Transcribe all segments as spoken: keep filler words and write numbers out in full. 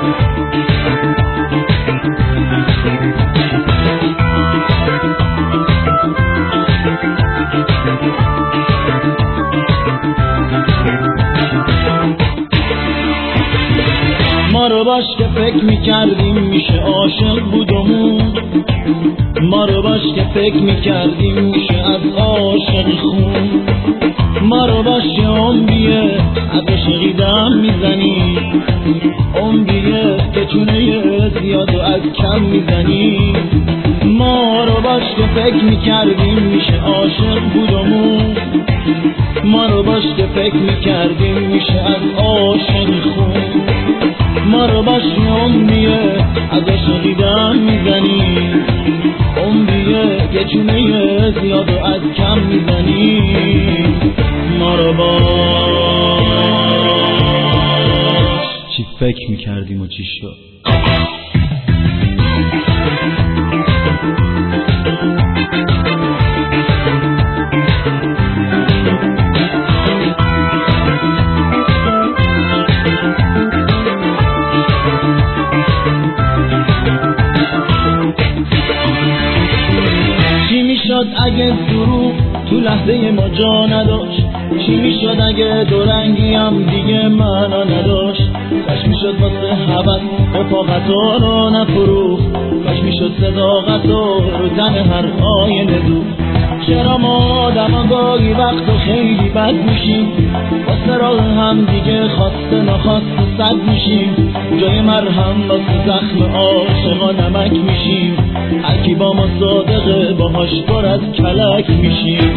ما رو باش که فکر میکردیم میشه عاشق بودمون، ما رو باش که فکر میکردیم میشه از عاشق خون، ما رو باش که عمریه از عشقی دم میزنی، عمریه که چونه زیاد و از کم میزنی. ما رو باش که فکر میکردیم میشه عاشق بودمون، ما رو باش که فکر میکردیم میشه از عاشق خون، ما رو باش که عمریه از عشقی دم میزنی، عمریه که چونه زیاد و از کم میزنی. ما رو باش چی فکر میکردیم و چی شد. میشد اگه دروغ تو لحظه ما جا نداشت، چی میشد اگه دورنگی هم دیگه معنا نداشت، کاش میشد واسه حبت رفاقتا رو نفروخت، کاش میشد صداقتا رو تن هر آینه دوخت. چرا ما آدم گاهی وقت خیلی بد میشیم، واسه راه هم دیگه خواسته نخواسته صد میشیم، جای مرهم واسه زخم عاشقا نمک میشیم، هرکی با ما صادقه باهاش پر از کلک میشیم.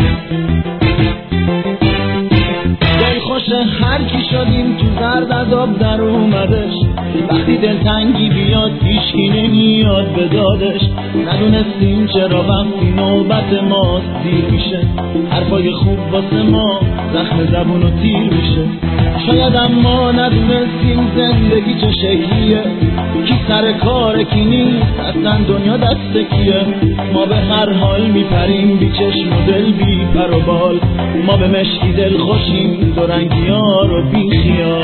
دل خوش هرکی شدیم تو زرد از آب در اومدش، وقتی دلتنگی بیاد هیچکی نمیاد به دادش، ندونستیم چرا وقتی نوبت ماست دیر میشه، حرفای خوب واسه ما زخم زبون و تیر میشه. شاید اما ندونستیم زندگی چه شکلیه، کی سر کار کی نیست اصلا دنیا دست کیه. ما به هر حال میپریم بی چشم و دل بی پر و بال، ما به مشکی دل خوشیم دو رنگی ها رو بی خیال.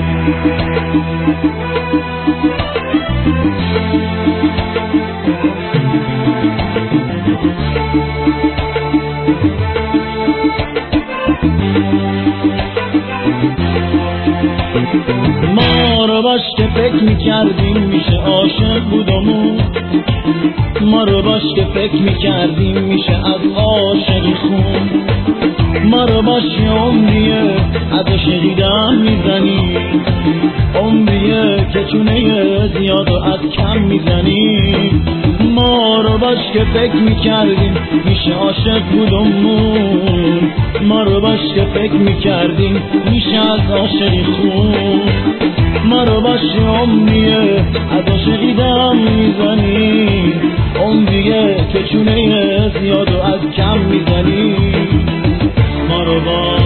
ما رو باش که فکر میکردیم میشه عاشق بودمون، ما رو باش که فکر میکردیم میشه از عاشقی خون، ما رو باش که عمریه از عشقی دم میزنی، عمریه که چونه زیاد و از کم میزنی. ما رو باش که فکر میکردیم میشه عاشق بودمون، ما رو باش که فکر میکردیم میشه از عاشقی خون، ما رو باش که عمریه از عاشقی دم میزنی، عمریه که چونه زیاد و از کم میزنی. ما رو باش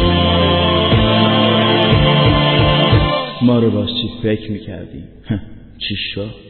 ما رو باش چی فکر میکردیم چی شد.